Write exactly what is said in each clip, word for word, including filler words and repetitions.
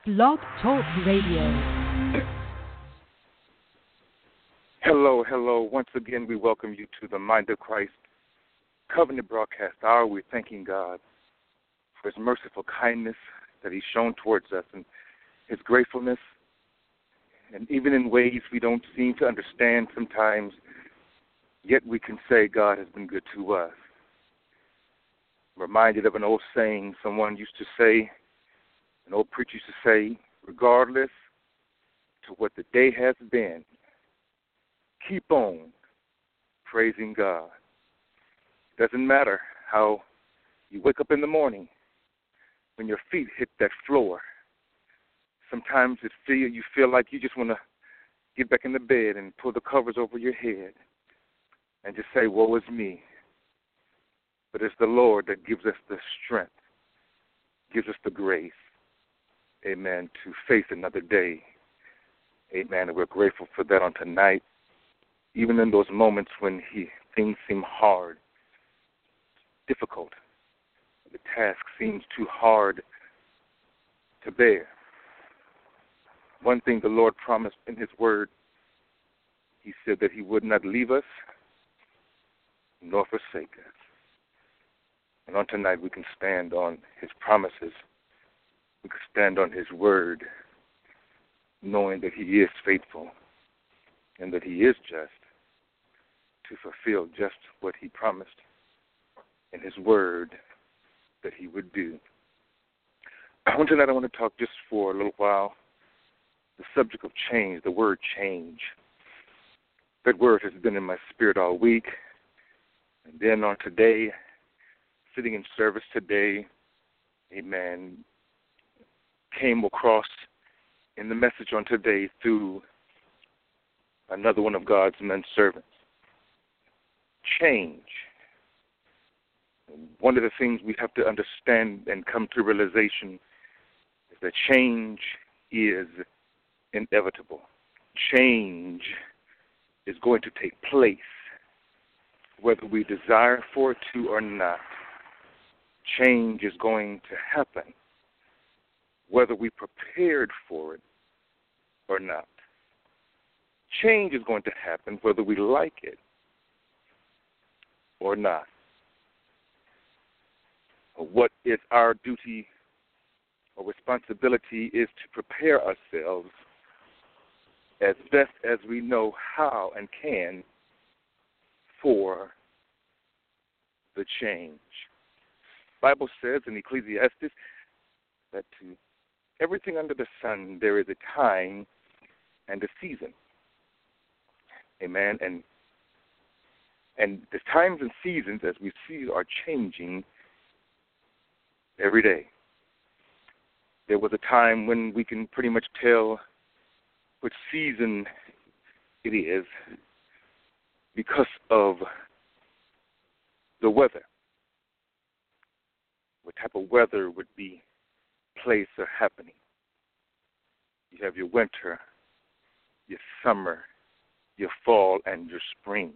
Blog Talk Radio. Hello, hello. Once again, we welcome you to the Mind of Christ Covenant Broadcast Hour. We're thanking God for his merciful kindness that he's shown towards us and his gratefulness. And even in ways we don't seem to understand sometimes, yet we can say God has been good to us. I'm reminded of an old saying someone used to say, an old preacher used to say, regardless to what the day has been, keep on praising God. Doesn't matter how you wake up in the morning when your feet hit that floor. Sometimes it feel you feel like you just want to get back in the bed and pull the covers over your head and just say, woe is me. But it's the Lord that gives us the strength, gives us the grace, amen, to face another day. Amen. And we're grateful for that on tonight. Even in those moments when he, things seem hard, difficult, the task seems too hard to bear. One thing the Lord promised in his word, he said that he would not leave us nor forsake us. And on tonight we can stand on his promises. We can stand on his word, knowing that he is faithful and that he is just to fulfill just what he promised in his word that he would do. On tonight I want to talk just for a little while the subject of change, the word change. That word has been in my spirit all week. And then on today, sitting in service today, amen, came across in the message on today through another one of God's men servants. Change. One of the things we have to understand and come to realization is that change is inevitable. Change is going to take place whether we desire for it to or not. Change is going to happen whether we prepared for it or not. Change is going to happen whether we like it or not. What is our duty or responsibility is to prepare ourselves as best as we know how and can for the change. The Bible says in Ecclesiastes that to everything under the sun there is a time and a season. Amen. And and the times and seasons, as we see, are changing every day. There was a time when we can pretty much tell which season it is because of the weather. What type of weather would be place or happening. You have your winter, your summer, your fall, and your spring.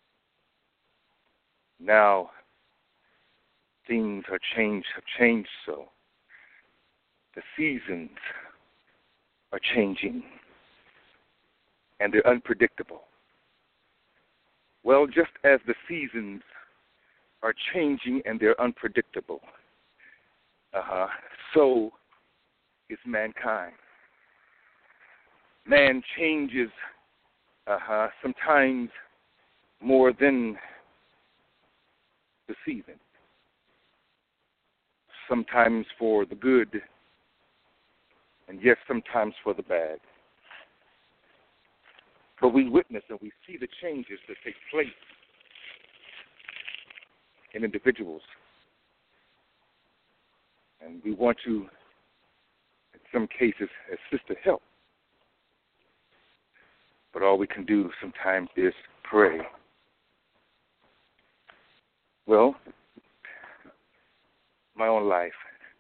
Now, things are changed, have changed so. The seasons are changing, and they're unpredictable. Well, just as the seasons are changing and they're unpredictable, uh-huh, so is mankind. Man changes uh-huh, sometimes more than the season. Sometimes for the good, and yes, sometimes for the bad. But we witness and we see the changes that take place in individuals. And we want to, in some cases, assist to help. But all we can do sometimes is pray. Well, my own life,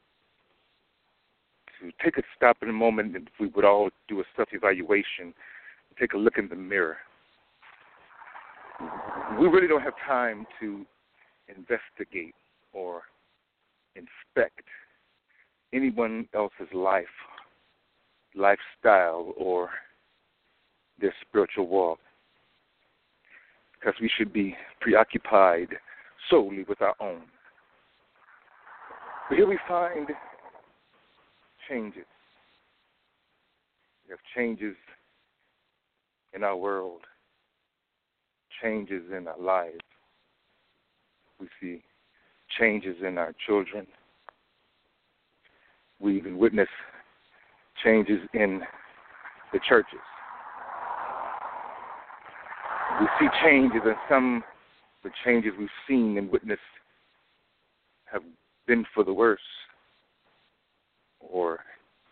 to take a stop in a moment, if we would all do a self-evaluation, take a look in the mirror. We really don't have time to investigate or inspect anyone else's life lifestyle or their spiritual walk, because we should be preoccupied solely with our own. But here we find changes. We have changes in our world, changes in our lives. We see changes in our children. We even witness changes in the churches. We see changes, and some of the changes we've seen and witnessed have been for the worse, or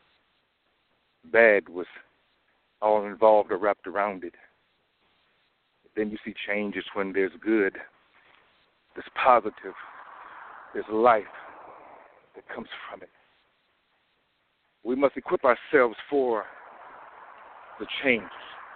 bad was all involved or wrapped around it. Then you see changes when there's good, there's positive, there's life that comes from it. We must equip ourselves for the changes.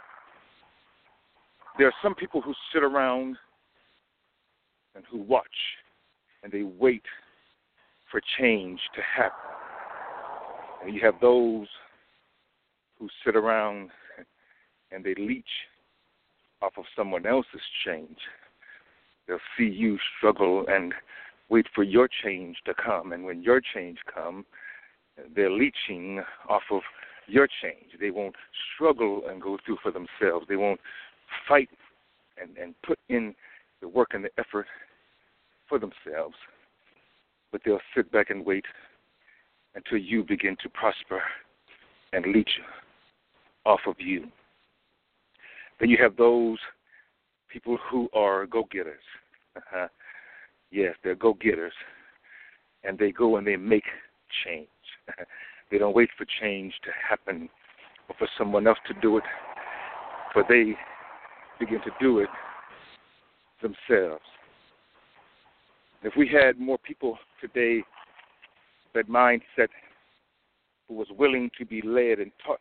There are some people who sit around and who watch and they wait for change to happen. And you have those who sit around and they leech off of someone else's change. They'll see you struggle and wait for your change to come. And when your change comes, they're leeching off of your change. They won't struggle and go through for themselves. They won't fight and, and put in the work and the effort for themselves. But they'll sit back and wait until you begin to prosper and leech off of you. Then you have those people who are go-getters. Uh-huh. Yes, they're go-getters. And they go and they make change. They don't wait for change to happen or for someone else to do it, but they begin to do it themselves. If we had more people today, that mindset, who was willing to be led and taught,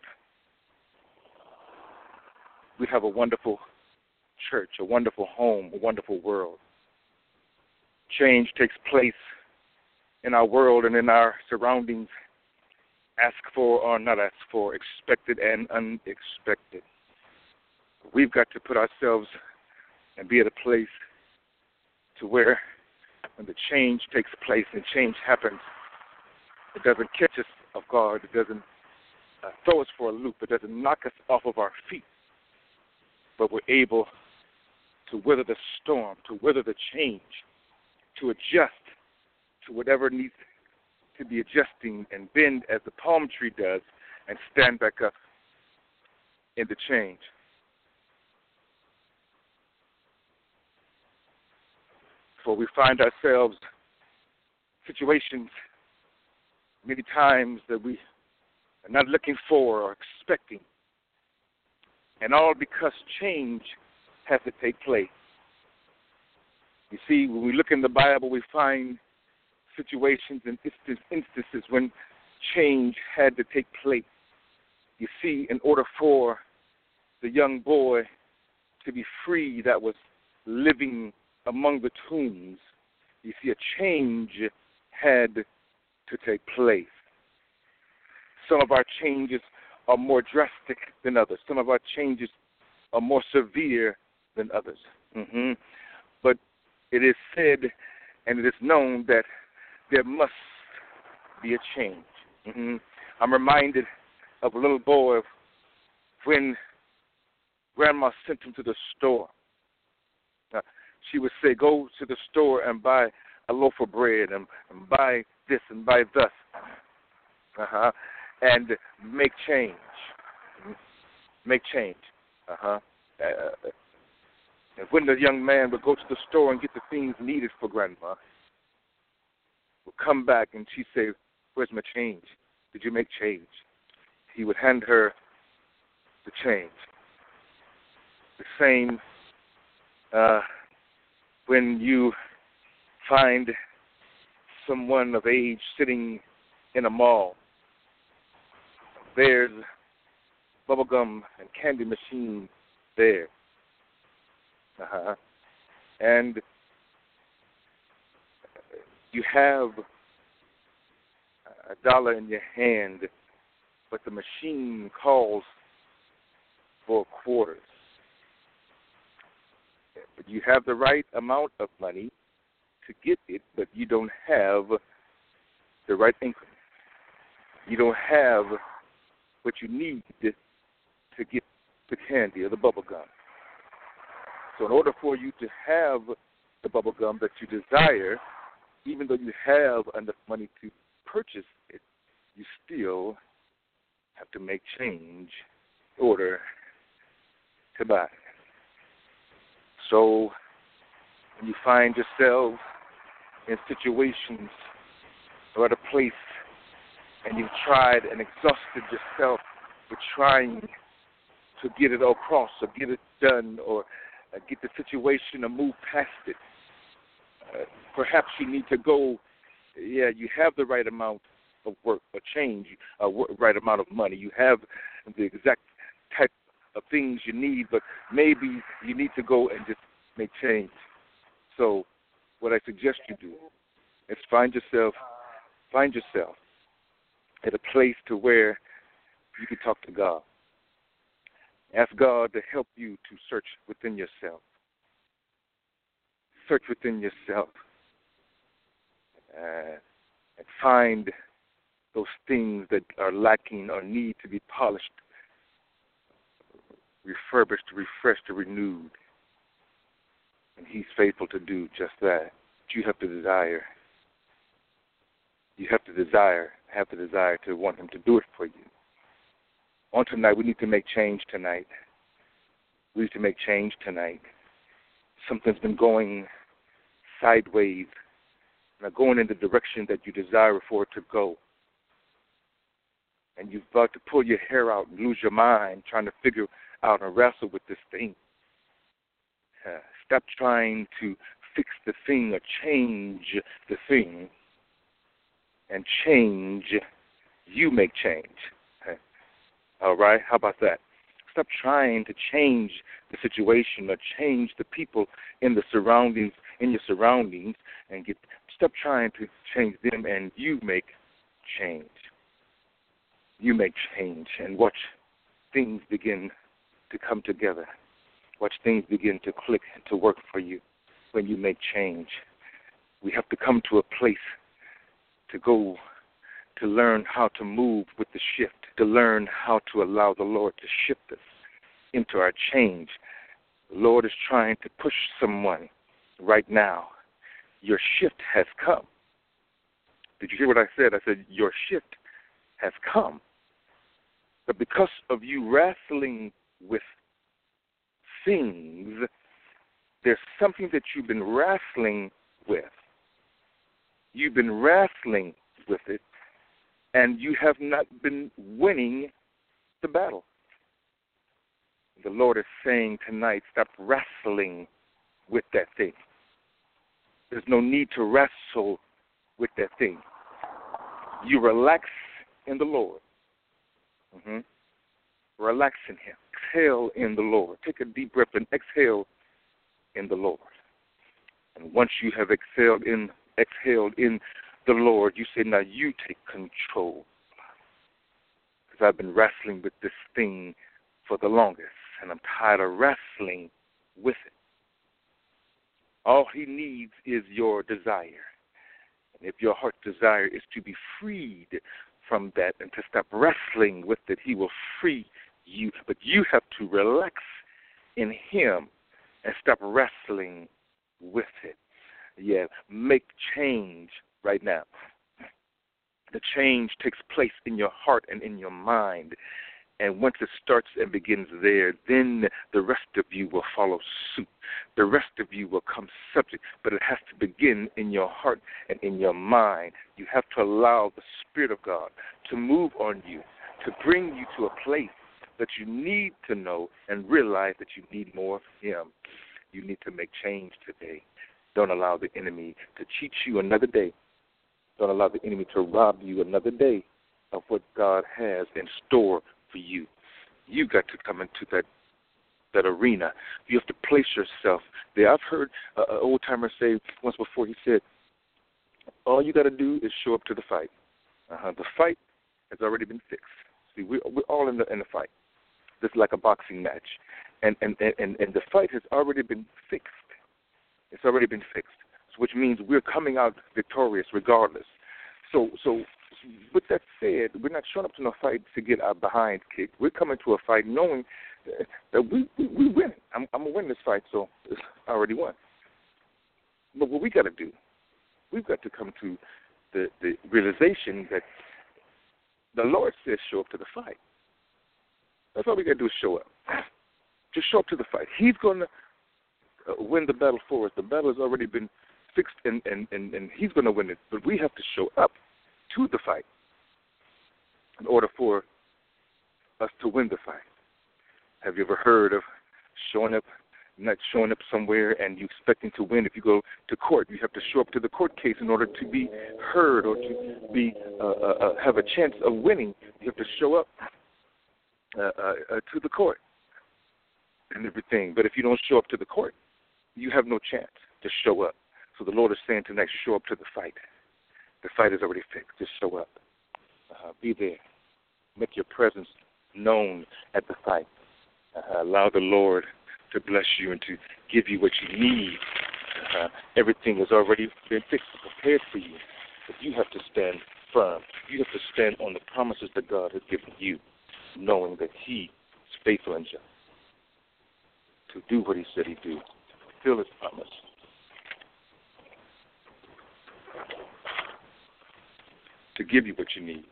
we'd have a wonderful church, a wonderful home, a wonderful world. Change takes place in our world and in our surroundings, asked for or not asked for, expected and unexpected. We've got to put ourselves and be at a place to where when the change takes place and change happens, it doesn't catch us off guard, it doesn't uh, throw us for a loop, it doesn't knock us off of our feet, but we're able to weather the storm, to weather the change, to adjust to whatever needs to be adjusting and bend as the palm tree does and stand back up in the change. For we find ourselves situations many times that we are not looking for or expecting, and all because change has to take place. You see, when we look in the Bible, we find situations and instances when change had to take place. You see, in order for the young boy to be free that was living among the tombs, you see, a change had to take place. Some of our changes are more drastic than others. Some of our changes are more severe than others. Mm-hmm. But it is said and it is known that there must be a change. Mm-hmm. I'm reminded of a little boy when Grandma sent him to the store. Now, she would say, go to the store and buy a loaf of bread and, and buy this and buy thus, uh-huh, and make change. Make change. Uh-huh. Uh, and when the young man would go to the store and get the things needed for Grandma, would come back and she'd say, where's my change? Did you make change? He would hand her the change. The same uh, when you find someone of age sitting in a mall. There's bubblegum and candy machine there. Uh-huh. And you have a dollar in your hand but the machine calls for quarters. But you have the right amount of money to get it, but you don't have the right income. You don't have what you need to, to get the candy or the bubble gum. So in order for you to have the bubble gum that you desire, even though you have enough money to purchase it, you still have to make change in order to buy it. So when you find yourself in situations or at a place and you've tried and exhausted yourself with trying to get it across or get it done or uh, get the situation or move past it, uh, perhaps you need to go, yeah, you have the right amount of work or change, uh, right amount of money. You have the exact type of things you need, but maybe you need to go and just make change. So what I suggest you do is find yourself, find yourself at a place to where you can talk to God. Ask God to help you to search within yourself. Search within yourself uh, and find those things that are lacking or need to be polished, refurbished, refreshed, or renewed. And He's faithful to do just that. But you have to desire. You have to desire, have the desire to want Him to do it for you. On tonight, we need to make change tonight. We need to make change tonight. Something's been going sideways, not going in the direction that you desire for it to go. And you've got to pull your hair out and lose your mind trying to figure out and wrestle with this thing. Uh, stop trying to fix the thing or change the thing, and change, you make change. Okay. All right? How about that? Stop trying to change the situation or change the people in the surroundings, in your surroundings, and get stop trying to change them, and you make change. You make change, and watch things begin to come together. Watch things begin to click and to work for you when you make change. We have to come to a place to go to learn how to move with the shift, to learn how to allow the Lord to shift us into our change. The Lord is trying to push someone right now. Your shift has come. Did you hear what I said? I said, your shift has come. But because of you wrestling with things, there's something that you've been wrestling with. You've been wrestling with it, and you have not been winning the battle. The Lord is saying tonight, stop wrestling with that thing. There's no need to wrestle with that thing. You relax in the Lord. Mm-hmm. Relax in Him. Exhale in the Lord. Take a deep breath and exhale in the Lord. And once you have exhaled in, exhaled in the Lord, you say, now you take control. Because I've been wrestling with this thing for the longest, and I'm tired of wrestling with it. All He needs is your desire. And if your heart's desire is to be freed from that and to stop wrestling with it, He will free you. But you have to relax in Him and stop wrestling with it. Yeah, make change right now. The change takes place in your heart and in your mind. And once it starts and begins there, then the rest of you will follow suit. The rest of you will come subject. But it has to begin in your heart and in your mind. You have to allow the Spirit of God to move on you, to bring you to a place that you need to know and realize that you need more of Him. You need to make change today. Don't allow the enemy to cheat you another day. Don't allow the enemy to rob you another day of what God has in store for you. You got to come into that that arena. You have to place yourself there. I've heard uh, an old timer say once before. He said, "All you got to do is show up to the fight. Uh-huh. The fight has already been fixed. See, we're, we're all in the in the fight. This is like a boxing match, and and, and and the fight has already been fixed. It's already been fixed, which means we're coming out victorious regardless. So so. With that said, we're not showing up to no fight to get our behind kicked. We're coming to a fight knowing that we we, we win. I'm, I'm gonna win this fight, so it's already won. But what we got to do, we've got to come to the, the realization that the Lord says show up to the fight. That's all we got to do is show up. Just show up to the fight. He's going to uh, win the battle for us. The battle has already been fixed, and, and, and, and he's going to win it. But we have to show up to the fight in order for us to win the fight. Have you ever heard of showing up, not showing up somewhere and you expecting to win? If you go to court, you have to show up to the court case in order to be heard or to be uh, uh, uh, have a chance of winning. You have to show up uh, uh, uh, to the court and everything. But if you don't show up to the court, you have no chance to show up. So the Lord is saying tonight, show up to the fight. The fight is already fixed. Just show up. Uh, be there. Make your presence known at the fight. Uh, allow the Lord to bless you and to give you what you need. Uh, everything has already been fixed and prepared for you. But you have to stand firm. You have to stand on the promises that God has given you, knowing that He is faithful and just to do what He said He'd do, to fulfill His promise. To give you what you need.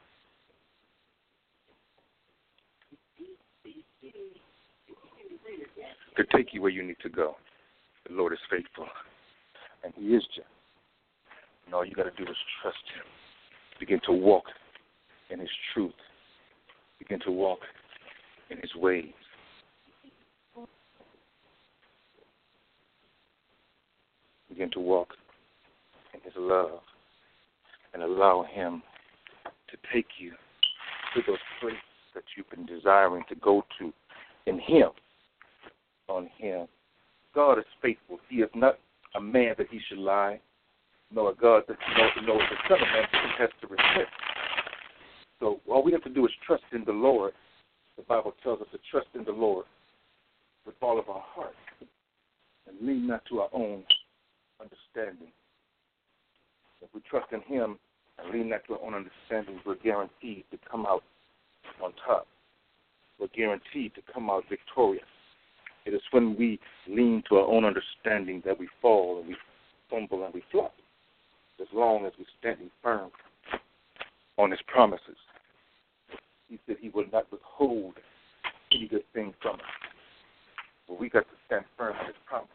To take you where you need to go. The Lord is faithful, and He is just. And all you got to do is trust Him. Begin to walk in His truth. Begin to walk in His ways. Begin to walk in His love and allow Him to take you to those places that you've been desiring to go to in Him, on Him. God is faithful. He is not a man that He should lie, nor a God that He knows the Son of Man that He has to repent. So all we have to do is trust in the Lord. The Bible tells us to trust in the Lord with all of our heart and lean not to our own understanding. If we trust in Him and lean not to our own understanding, we're guaranteed to come out on top. We're guaranteed to come out victorious. It is when we lean to our own understanding that we fall and we fumble and we flop. As long as we're standing firm on His promises. He said He will not withhold any good thing from us. But we got to stand firm on His promise.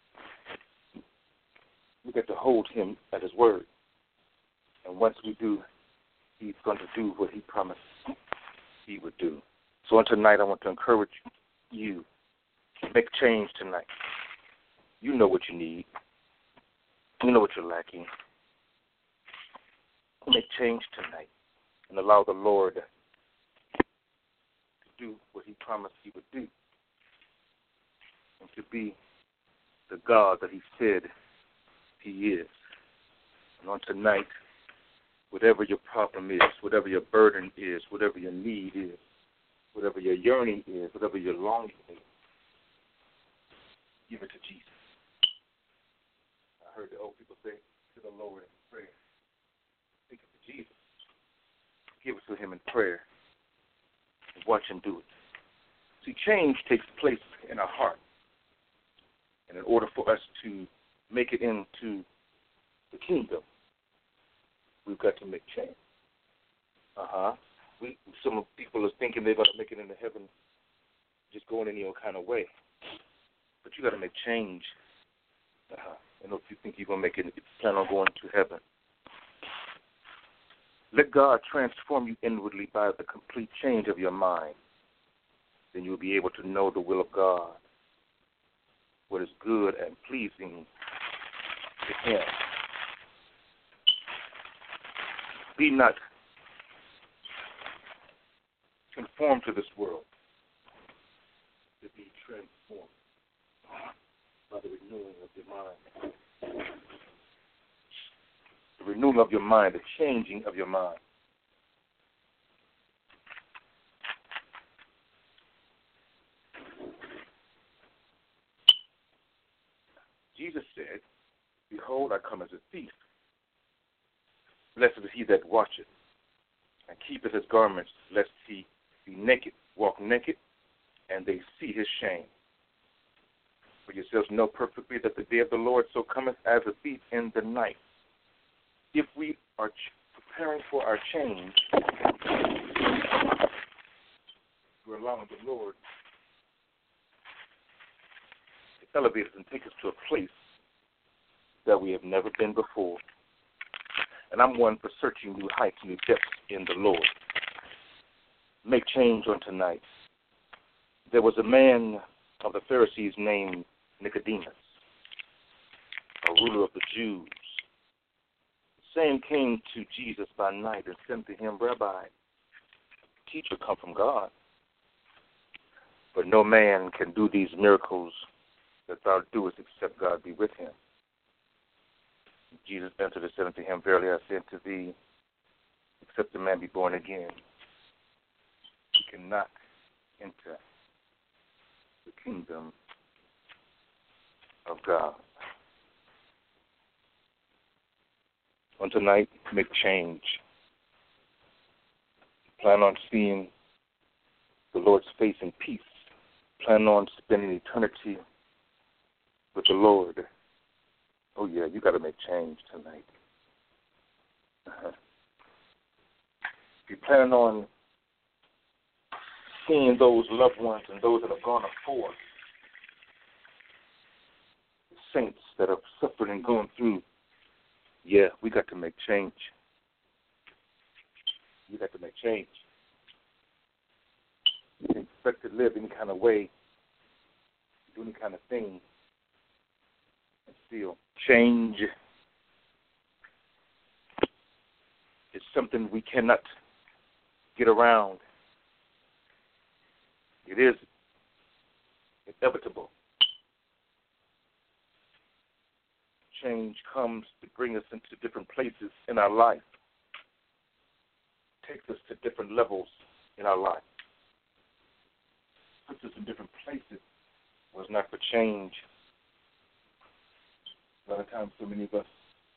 We got to hold Him at His word. And once we do, He's going to do what He promised He would do. So on tonight, I want to encourage you to make change tonight. You know what you need. You know what you're lacking. Make change tonight and allow the Lord to do what He promised He would do and to be the God that He said He is. And on tonight, whatever your problem is, whatever your burden is, whatever your need is, whatever your yearning is, whatever your longing is, give it to Jesus. I heard the old people say to the Lord in prayer, take it to Jesus. Give it to Him in prayer and watch Him do it. See, change takes place in our heart. And in order for us to make it into the kingdom, we've got to make change. Uh-huh. We, some people are thinking they're going to make it into heaven just going any old kind of way. But you got to make change. Uh-huh. And if you think you're going to make it, if you plan on going to heaven. Let God transform you inwardly by the complete change of your mind. Then you'll be able to know the will of God, what is good and pleasing to Him. Be not conformed to this world, to be transformed by the renewing of your mind. The renewing of your mind, the changing of your mind. behold, I come as a thief. Blessed is he that watcheth, and keepeth his garments, lest he be naked, walk naked, and they see his shame. For yourselves know perfectly that the day of the Lord so cometh as a thief in the night. If we are ch- preparing for our change, we're allowing the Lord to elevate us and take us to a place that we have never been before. And I'm one for searching new heights, new depths in the Lord. Make change on tonight. There was a man of the Pharisees named Nicodemus, a ruler of the Jews. The same came to Jesus by night and said to him, Rabbi, teacher, come from God. But no man can do these miracles that thou doest except God be with him. Jesus answered and said unto him, Verily I say unto thee, except a man be born again, he cannot enter the kingdom of God. On tonight, make change. Plan on seeing the Lord's face in peace. Plan on spending eternity with the Lord. Oh, yeah, you got to make change tonight. Uh-huh. If you plan on seeing those loved ones and those that have gone before, the saints that have suffered and gone through, yeah, we got to make change. You got to make change. You can expect to live any kind of way, do any kind of thing, and still change is something we cannot get around. It is inevitable. Change comes to bring us into different places in our life, takes us to different levels in our life, puts us in different places. Was not for change. A lot of times, so many of us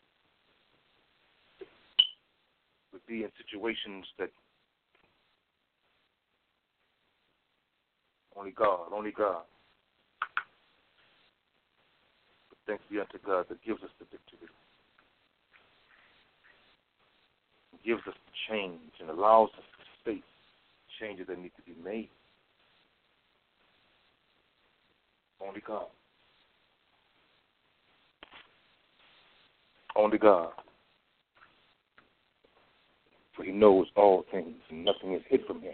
would be in situations that only God, only God. But thanks be unto God that gives us the victory, gives us the change, and allows us to face changes that need to be made. Only God. Only God. For he knows all things, and nothing is hid from him.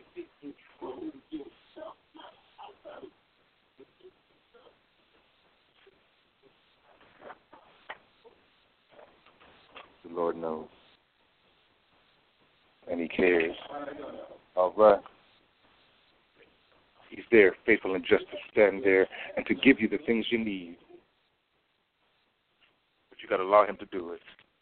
The Lord knows. And he cares. All right. He's there, faithful and just, to stand there and to give you the things you need. But you got to allow him to do it.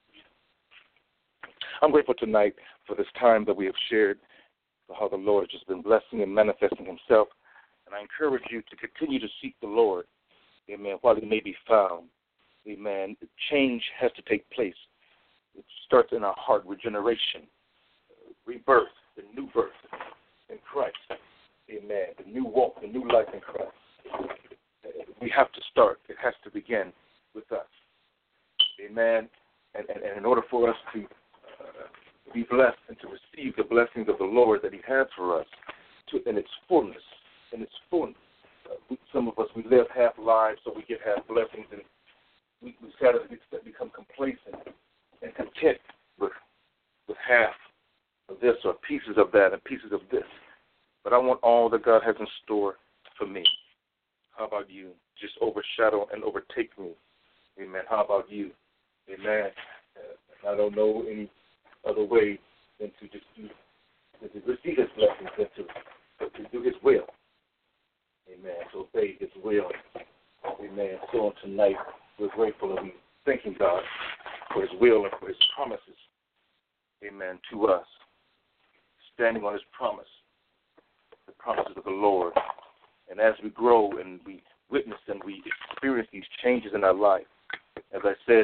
I'm grateful tonight for this time that we have shared, for how the Lord has just been blessing and manifesting himself. And I encourage you to continue to seek the Lord, amen, while he may be found. Amen. Change has to take place. It starts in our heart, regeneration, rebirth, the new birth in Christ. Amen. The new walk, the new life in Christ. We have to start. It has to begin with us. Amen. And, and, and in order for us to uh, be blessed and to receive the blessings of the Lord that he has for us to, in its fullness, in its fullness. Uh, we, some of us, we live half lives, so we get half blessings, and we, we sadly become complacent and content with, with half of this or pieces of that and pieces of this. But I want all that God has in store for me. How about you? Just overshadow and overtake me. Amen. How about you? Amen. Uh, I don't know any other way than to just do, than to receive his blessings, than to, to do his will. Amen. To obey his will. Amen. So on tonight, we're grateful and we're thanking God for his will and for his promises. Amen. To us. Standing on his promise. The promises of the Lord. And as we grow and we witness and we experience these changes in our life, as I said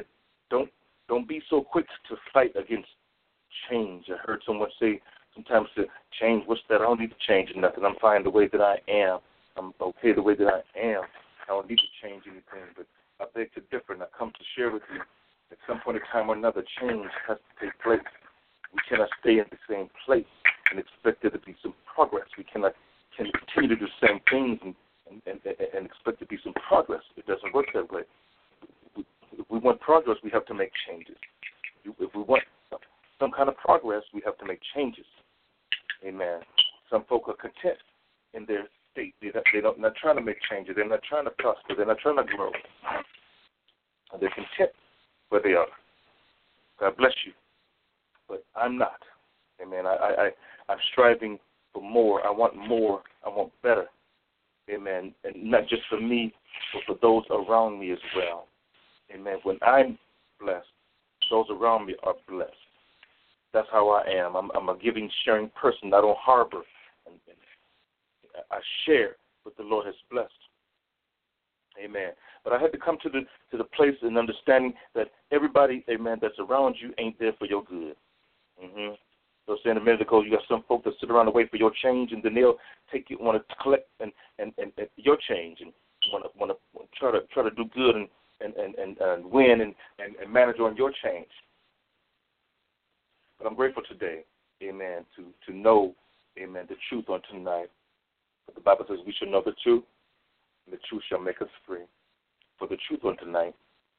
don't don't be so quick to fight against change. I heard someone say sometimes to change, what's that? I don't need to change nothing. I'm fine the way that I am. I'm okay the way that I am. I don't need to change anything. But I beg to differ, and I come to share with you at some point in time or another, change has to take place. We cannot stay in the same place and expect there to be some progress. We cannot can continue to do the same things and, and, and, and expect to be some progress. It doesn't work that way. If we want progress, we have to make changes. If we want some kind of progress, we have to make changes. Amen. Some folk are content in their state. They don't, they don't, they're not trying to make changes. They're not trying to prosper. They're not trying to grow. They're content where they are. God bless you. But I'm not. Amen. I, I, I, I'm striving for more. I want more. I want better. Amen. And not just for me, but for those around me as well. Amen. When I'm blessed, those around me are blessed. That's how I am. I'm, I'm a giving, sharing person. I don't harbor. And, and I share what the Lord has blessed. Amen. But I had to come to the to the place and understanding that everybody, amen, that's around you ain't there for your good. Mm-hmm. So I was saying a minute ago, you got some folks that sit around and wait for your change, and then they'll take you, want to collect and, and, and, and your change, and want to want to try to try to do good and and and, and, and win and, and, and manage on your change. But I'm grateful today, amen, to to know, amen, the truth on tonight. But the Bible says we should know the truth, and the truth shall make us free. For the truth on tonight.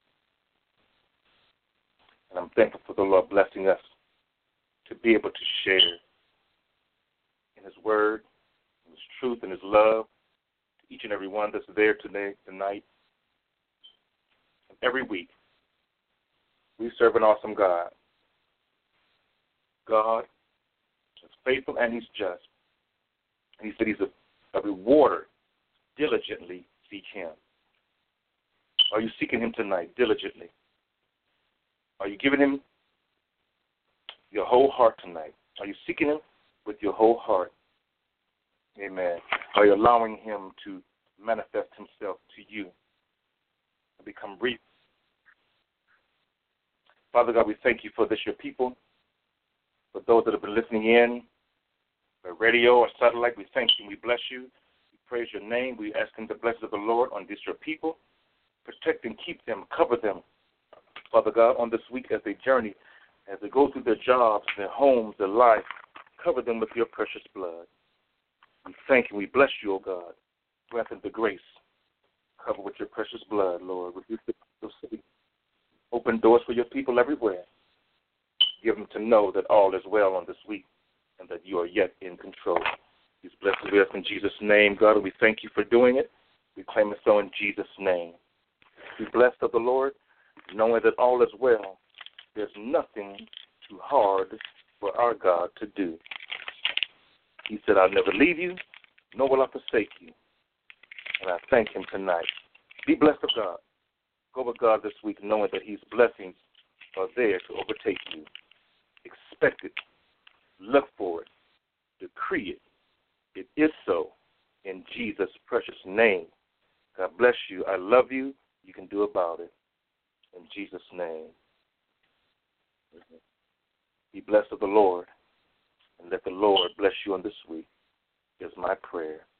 And I'm thankful for the Lord blessing us to be able to share in His Word, in His truth, and His love to each and every one that's there today, tonight. And every week, we serve an awesome God. God is faithful and He's just. And He said He's a, a rewarder. Diligently seek Him. Are you seeking Him tonight diligently? Are you giving Him your whole heart tonight? Are you seeking Him with your whole heart? Amen. Are you allowing Him to manifest Himself to you and become real? Father God, we thank You for this, your people. For those that have been listening in, by radio or satellite, we thank You. We bless You. We praise Your name. We ask Him the blessings of the Lord on this, your people. Protect and keep them, cover them, Father God, on this week as they journey, as they go through their jobs, their homes, their life. Cover them with Your precious blood. We thank You. We bless You, O God. Grant them the grace. Cover with Your precious blood, Lord. Rebuke the city. Open doors for Your people everywhere. Give them to know that all is well on this week and that You are yet in control. These blessings we ask in Jesus' name, God, and we thank You for doing it. We claim it so in Jesus' name. Be blessed of the Lord, knowing that all is well. There's nothing too hard for our God to do. He said, I'll never leave you, nor will I forsake you. And I thank Him tonight. Be blessed of God. Go with God this week, knowing that His blessings are there to overtake you. Expect it. Look for it. Decree it. It is so in Jesus' precious name. God bless you. I love you. You can do about it. In Jesus' name. Be blessed of the Lord, and let the Lord bless you on this week, is my prayer.